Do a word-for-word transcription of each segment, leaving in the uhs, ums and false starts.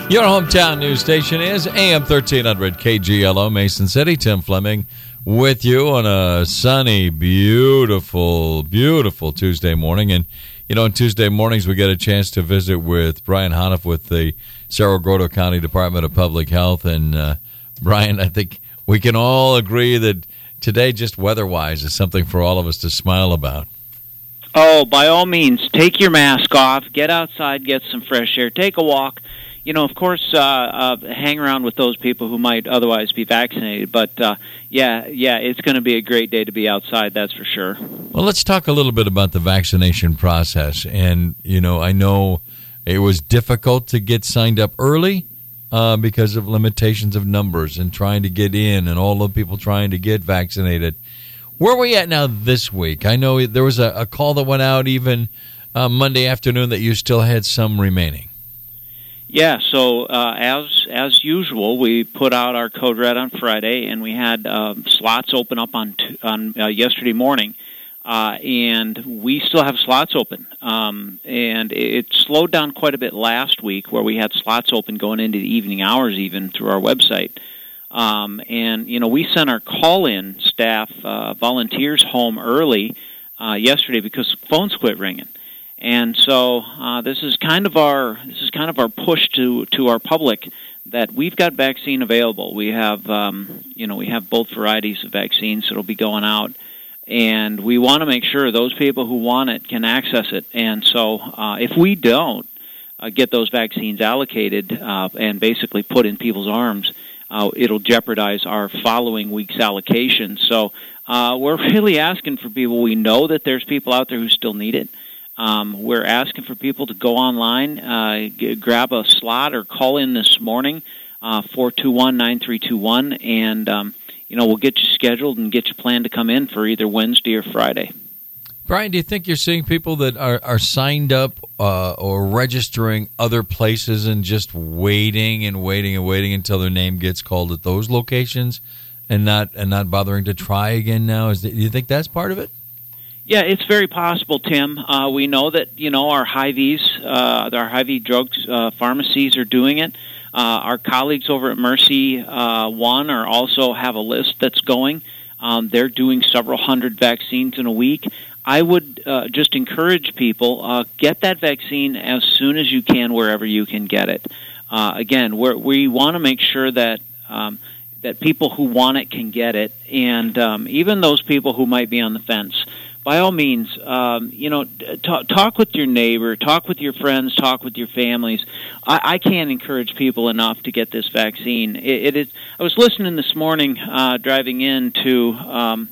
Your hometown news station is A M thirteen hundred K G L O, Mason City. Tim Fleming with you on a sunny, beautiful, beautiful Tuesday morning. And, you know, on Tuesday mornings we get a chance to visit with Brian Haniff with the Cerro Gordo County Department of Public Health. And, uh, Brian, I think we can all agree that today, just weather-wise, is something for all of us to smile about. Oh, by all means, take your mask off, get outside, get some fresh air, take a walk. You know, of course, uh, uh, hang around with those people who might otherwise be vaccinated. But, uh, yeah, yeah, it's going to be a great day to be outside, that's for sure. Well, let's talk a little bit about the vaccination process. And, you know, I know it was difficult to get signed up early uh, because of limitations of numbers and trying to get in and all the people trying to get vaccinated. Where are we at now this week? I know there was a, a call that went out even uh, Monday afternoon that you still had some remaining. Yeah, so uh, as as usual, we put out our code red on Friday, and we had uh, slots open up on t- on uh, yesterday morning, uh, and we still have slots open. Um, and it slowed down quite a bit last week, where we had slots open going into the evening hours, even through our website. Um, and you know, we sent our call-in staff uh, volunteers home early uh, yesterday because phones quit ringing. And so uh, this is kind of our this is kind of our push to, to our public that we've got vaccine available. We have um, you know we have both varieties of vaccines that'll be going out, and we want to make sure those people who want it can access it. And so uh, if we don't uh, get those vaccines allocated uh, and basically put in people's arms, uh, it'll jeopardize our following week's allocation. So uh, we're really asking for people. We know that there's people out there who still need it. Um, we're asking for people to go online, uh, g- grab a slot, or call in this morning, uh, four two one, nine three two one, and um, you know we'll get you scheduled and get you planned to come in for either Wednesday or Friday. Brian, do you think you're seeing people that are, are signed up uh, or registering other places and just waiting and waiting and waiting until their name gets called at those locations and not and not bothering to try again now? Is that, do you think that's part of it? Yeah, it's very possible, Tim. Uh, we know that, you know, our Hy-Vees, uh, our Hy-Vee drugs uh, pharmacies are doing it. Uh, our colleagues over at Mercy uh, One are also have a list that's going. Um, they're doing several hundred vaccines in a week. I would uh, just encourage people, uh, get that vaccine as soon as you can wherever you can get it. Uh, again, we're, we want to make sure that um, that people who want it can get it, and um, even those people who might be on the fence. By all means, um, you know, talk, talk with your neighbor, talk with your friends, talk with your families. I, I can't encourage people enough to get this vaccine. It, it is. I was listening this morning, uh, driving in to, um,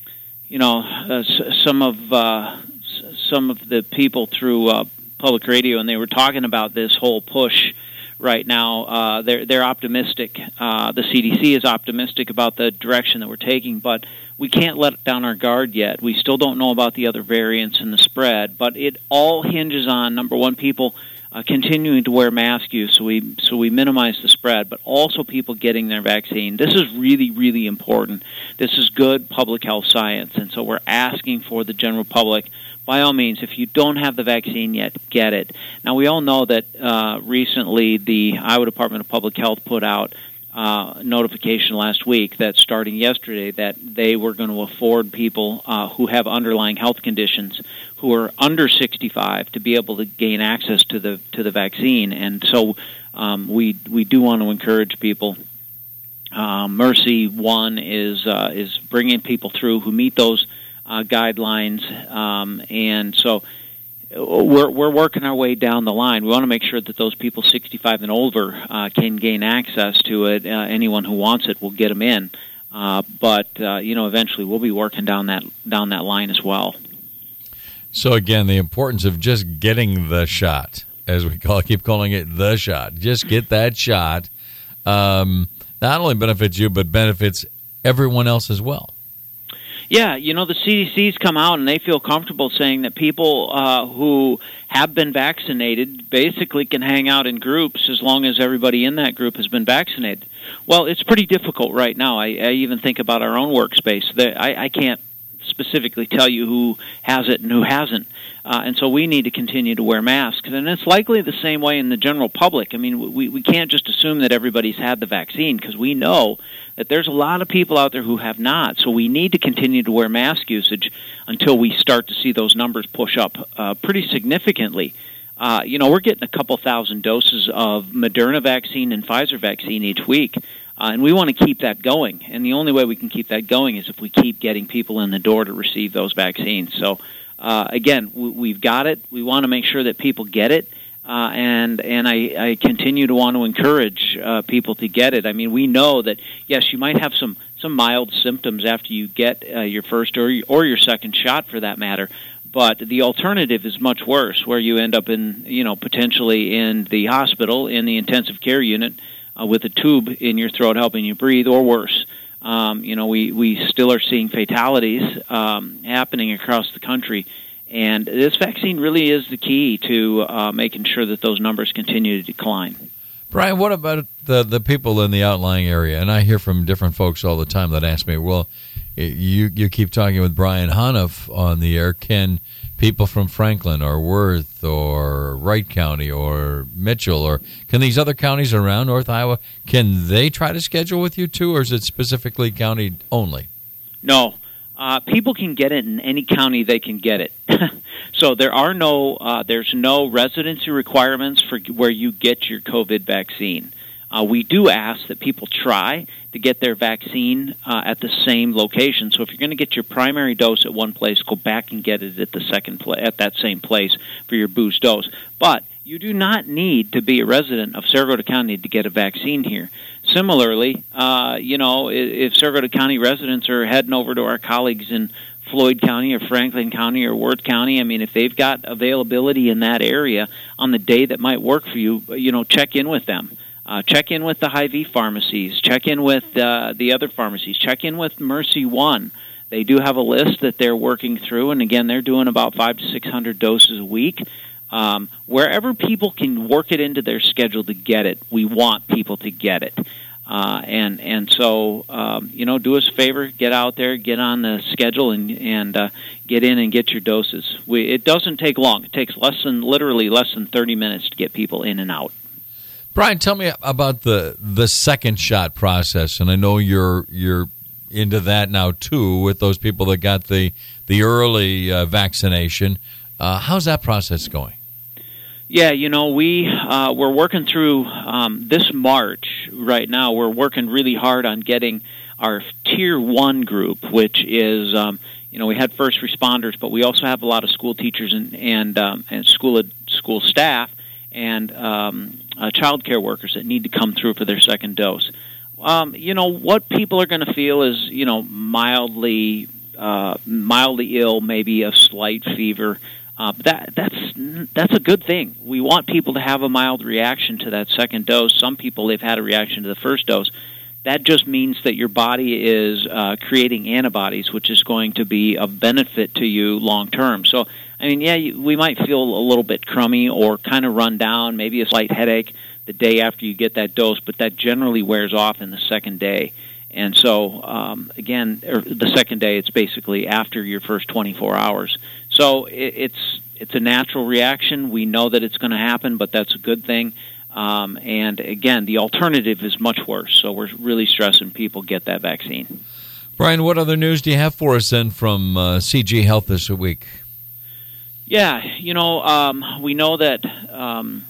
you know, uh, s- some of uh, s- some of the people through uh, public radio, and they were talking about this whole push right now. Uh, they're they're optimistic. Uh, the C D C is optimistic about the direction that we're taking, but we can't let down our guard yet. We still don't know about the other variants and the spread, but it all hinges on, number one, people uh, continuing to wear mask use so we so we minimize the spread, but also people getting their vaccine. This is really, really important. This is good public health science, and so we're asking for the general public, by all means, if you don't have the vaccine yet, get it. Now, we all know that uh, recently the Iowa Department of Public Health put out Uh, notification last week that starting yesterday that they were going to afford people uh, who have underlying health conditions who are under sixty-five to be able to gain access to the to the vaccine. And so um, we we do want to encourage people. Uh, Mercy One is uh, is bringing people through who meet those uh, guidelines, um, and so. We're we're working our way down the line. We want to make sure that those people sixty-five and older uh, can gain access to it. Uh, anyone who wants it will get them in. Uh, but uh, you know, eventually we'll be working down that down that line as well. So again, the importance of just getting the shot, as we call keep calling it the shot. Just get that shot. Um, not only benefits you, but benefits everyone else as well. Yeah, you know, the C D C's come out and they feel comfortable saying that people uh, who have been vaccinated basically can hang out in groups as long as everybody in that group has been vaccinated. Well, it's pretty difficult right now. I, I even think about our own workspace. I, I can't specifically tell you who has it and who hasn't. Uh, and so we need to continue to wear masks. And it's likely the same way in the general public. I mean, we, we can't just assume that everybody's had the vaccine, because we know that there's a lot of people out there who have not. So we need to continue to wear mask usage until we start to see those numbers push up uh, pretty significantly. Uh, you know, we're getting a couple thousand doses of Moderna vaccine and Pfizer vaccine each week, uh, and we want to keep that going. And the only way we can keep that going is if we keep getting people in the door to receive those vaccines. So, uh, again, we, we've got it. We want to make sure that people get it, uh, and and I, I continue to want to encourage uh, people to get it. I mean, we know that, yes, you might have some, some mild symptoms after you get uh, your first or, or your second shot, for that matter. But the alternative is much worse, where you end up in, you know, potentially in the hospital, in the intensive care unit, uh, with a tube in your throat helping you breathe, or worse. Um, you know, we, we still are seeing fatalities um, happening across the country. And this vaccine really is the key to uh, making sure that those numbers continue to decline. Brian, what about the, the people in the outlying area? And I hear from different folks all the time that ask me, well, You you keep talking with Brian Hanoff on the air. Can people from Franklin or Worth or Wright County or Mitchell, or can these other counties around North Iowa, can they try to schedule with you too, or is it specifically county only? No. Uh, people can get it in any county they can get it. So there are no uh, there's no residency requirements for where you get your COVID vaccine. Uh, we do ask that people try to get their vaccine uh, at the same location. So if you're going to get your primary dose at one place, go back and get it at the second pla- at that same place for your boost dose. But you do not need to be a resident of Saragota County to get a vaccine here. Similarly, uh, you know, if, if Saragota County residents are heading over to our colleagues in Floyd County or Franklin County or Worth County, I mean, if they've got availability in that area on the day that might work for you, you know, check in with them. Uh, check in with the Hy-Vee pharmacies. Check in with uh, the other pharmacies. Check in with Mercy One. They do have a list that they're working through, and again, they're doing about five to six hundred doses a week. Um, wherever people can work it into their schedule to get it, we want people to get it. Uh, and and so um, you know, do us a favor, get out there, get on the schedule, and and uh, get in and get your doses. We, it doesn't take long. It takes less than literally less than thirty minutes to get people in and out. Brian, tell me about the the second shot process, and I know you're you're into that now too with those people that got the the early uh, vaccination. Uh, how's that process going? Yeah, you know, we uh, we're working through um, this March right now. We're working really hard on getting our tier one group, which is um, you know, we had first responders, but we also have a lot of school teachers and and um, and school school staff and um, uh, child care workers that need to come through for their second dose. Um, you know, what people are going to feel is, you know, mildly uh, mildly ill, maybe a slight fever. Uh, that that's that's a good thing. We want people to have a mild reaction to that second dose. Some people, they've had a reaction to the first dose. That just means that your body is uh, creating antibodies, which is going to be of benefit to you long term. So, I mean, yeah, you, we might feel a little bit crummy or kind of run down, maybe a slight headache the day after you get that dose, but that generally wears off in the second day. And so, um, again, er, the second day, it's basically after your first twenty-four hours. So it, it's it's a natural reaction. We know that it's going to happen, but that's a good thing. Um, and again, the alternative is much worse. So we're really stressing people get that vaccine. Brian, what other news do you have for us then from uh, C G Health this week? Yeah, you know, um, we know that um,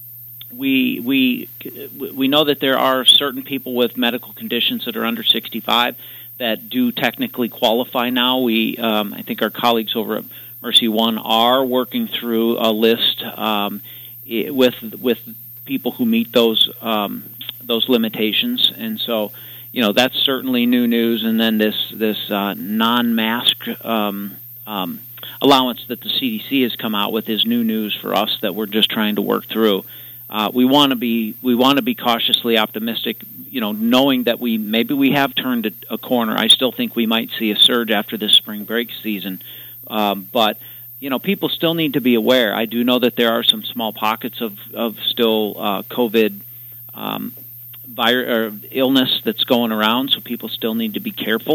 we we we know that there are certain people with medical conditions that are under sixty-five that do technically qualify now. We, um, I think, our colleagues over at Mercy One are working through a list um, with with people who meet those um, those limitations, and so you know that's certainly new news. And then this this uh, non-mask um, um, allowance that the C D C has come out with is new news for us that we're just trying to work through. Uh, we want to be we want to be cautiously optimistic, you know, knowing that we maybe we have turned a, a corner. I still think we might see a surge after this spring break season, um, but you know, people still need to be aware. I do know that there are some small pockets of of still uh, COVID um, virus or illness that's going around, so people still need to be careful.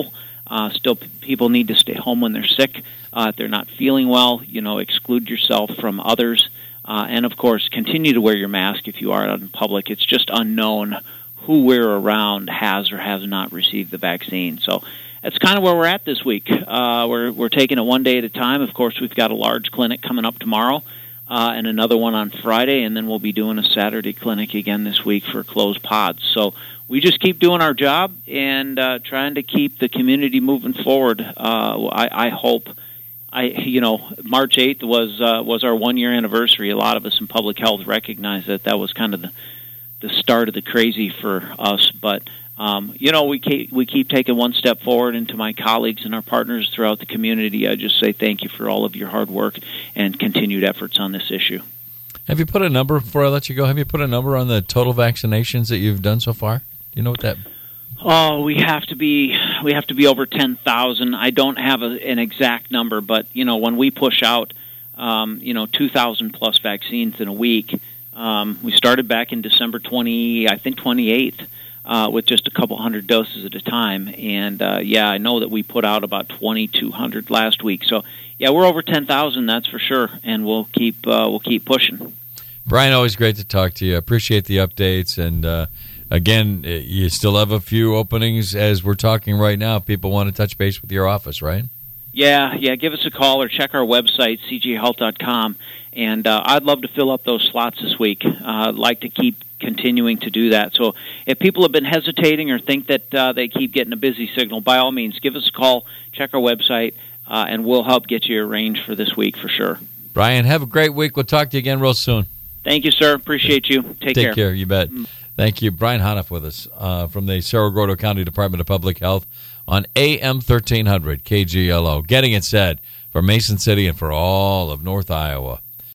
Uh, still, p- people need to stay home when they're sick. Uh, if they're not feeling well, you know, exclude yourself from others. Uh, and, of course, continue to wear your mask if you are out in public. It's just unknown who we're around has or has not received the vaccine. So that's kind of where we're at this week. Uh, we're, we're taking it one day at a time. Of course, we've got a large clinic coming up tomorrow uh, and another one on Friday, and then we'll be doing a Saturday clinic again this week for closed pods. So we just keep doing our job and uh, trying to keep the community moving forward. Uh, I, I hope... I, you know, March eighth was uh, was our one year anniversary. A lot of us in public health recognize that that was kind of the, the start of the crazy for us. But um, you know, we keep, we keep taking one step forward. And to my colleagues and our partners throughout the community, I just say thank you for all of your hard work and continued efforts on this issue. Have you put a number before I let you go? Have you put a number on the total vaccinations that you've done so far? Do you know what that? Oh, we have to be we have to be over ten thousand. I don't have a, an exact number, but you know, when we push out, um, you know, two thousand plus vaccines in a week, um, we started back in December twenty, I think twenty eighth, uh, with just a couple hundred doses at a time. And uh, yeah, I know that we put out about twenty two hundred last week. So yeah, we're over ten thousand, that's for sure, and we'll keep uh, we'll keep pushing. Brian, always great to talk to you. I appreciate the updates and. Uh, Again, you still have a few openings as we're talking right now. People want to touch base with your office, right? Yeah, yeah. Give us a call or check our website, c j health dot com. And uh, I'd love to fill up those slots this week. Uh, I'd like to keep continuing to do that. So if people have been hesitating or think that uh, they keep getting a busy signal, by all means, give us a call, check our website, uh, and we'll help get you arranged for this week for sure. Brian, have a great week. We'll talk to you again real soon. Thank you, sir. Appreciate you. Take, Take care. Take care. You bet. Mm-hmm. Thank you. Brian Haniff with us uh, from the Cerro Gordo County Department of Public Health on A M thirteen hundred K G L O. Getting it said for Mason City and for all of North Iowa.